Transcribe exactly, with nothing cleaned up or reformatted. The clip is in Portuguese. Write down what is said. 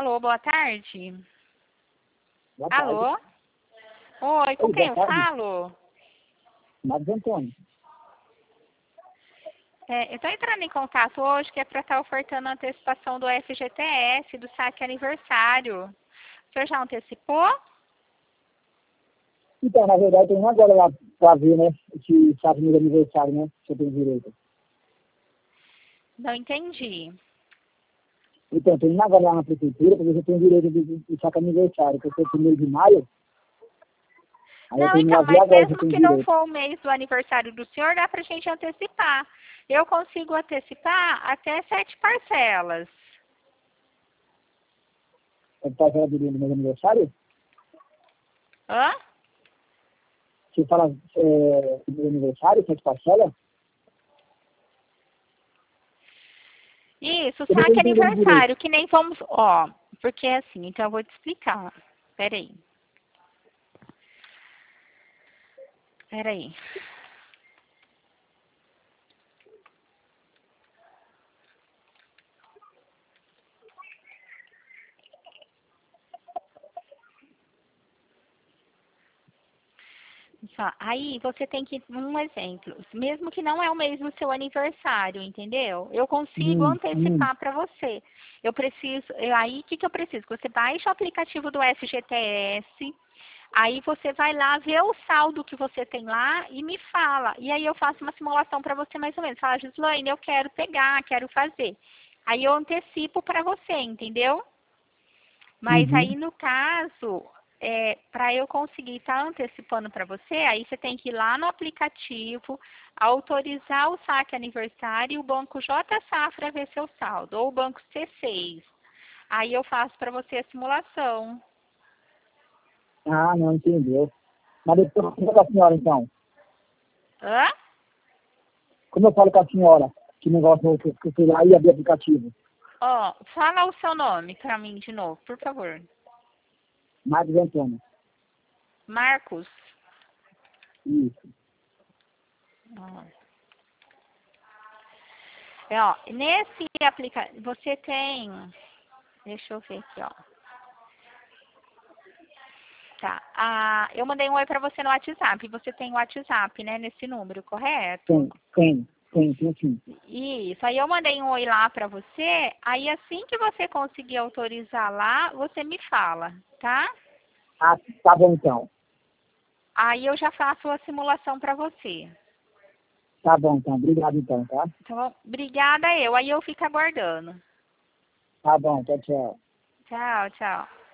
Alô, boa tarde. Boa tarde. Alô? Oi, com Oi, quem eu boa tarde. falo? Marcos Antônio. É, eu estou entrando em contato hoje que é para estar ofertando a antecipação do F G T S, do saque aniversário. O senhor já antecipou? Então, na verdade, eu tô indo agora lá pra ver, né, esse sabe meu aniversário, né, se eu tenho direito. Não entendi. Então, eu tô indo agora lá na prefeitura pra ver se eu tenho direito de, de saque aniversário, porque eu tenho mês de maio, aí eu Não, tô indo lá então, ver mas agora se eu mesmo tenho que não direito. for o mês do aniversário do senhor, dá para a gente antecipar. Eu consigo antecipar até sete parcelas. É parcela do meu aniversário? Hã? Você fala é, do meu aniversário, sete parcelas? Isso, Eu não tô saque entendendo direito. aniversário, que nem vamos... Ó, porque é assim, então eu vou te explicar. Peraí. Peraí. Só, aí você tem que, um exemplo, mesmo que não é o mês do seu aniversário, entendeu? Eu consigo Hum, hum. antecipar para você. Eu preciso, eu- aí o que, que eu preciso? Você baixa o aplicativo do F G T S, aí você vai lá ver o saldo que você tem lá e me fala. E aí eu faço uma simulação para você mais ou menos. Fala, Gislaine, eu quero pegar, quero fazer. Aí eu antecipo para você, entendeu? Mas aí, Uhum. no caso, é, para eu conseguir estar antecipando para você, aí você tem que ir lá no aplicativo, autorizar o saque aniversário e o banco J Safra ver seu saldo, ou o banco C seis. Aí eu faço para você a simulação. Ah, não, entendeu. Mas depois eu falo com a senhora, então. Hã? Como eu falo com a senhora, que negócio que eu fui lá e abri o aplicativo. Ó, fala o seu nome para mim de novo, por favor. Marcos Antônio. Marcos. Isso. Ó. É, ó, nesse aplicativo, você tem... Deixa eu ver aqui, ó. Tá. Ah, eu mandei um oi para você no WhatsApp. Você tem o WhatsApp, né? Nesse número, correto? Tem, tem, tem, tem sim. Isso. Aí eu mandei um oi lá para você. Aí assim que você conseguir autorizar lá, você me fala, tá? Ah, tá bom então. Aí eu já faço a simulação para você. Tá bom então. Obrigado então, tá? Tá bom? Obrigada eu. Aí eu fico aguardando. Tá bom, tchau, tchau. Tchau, tchau.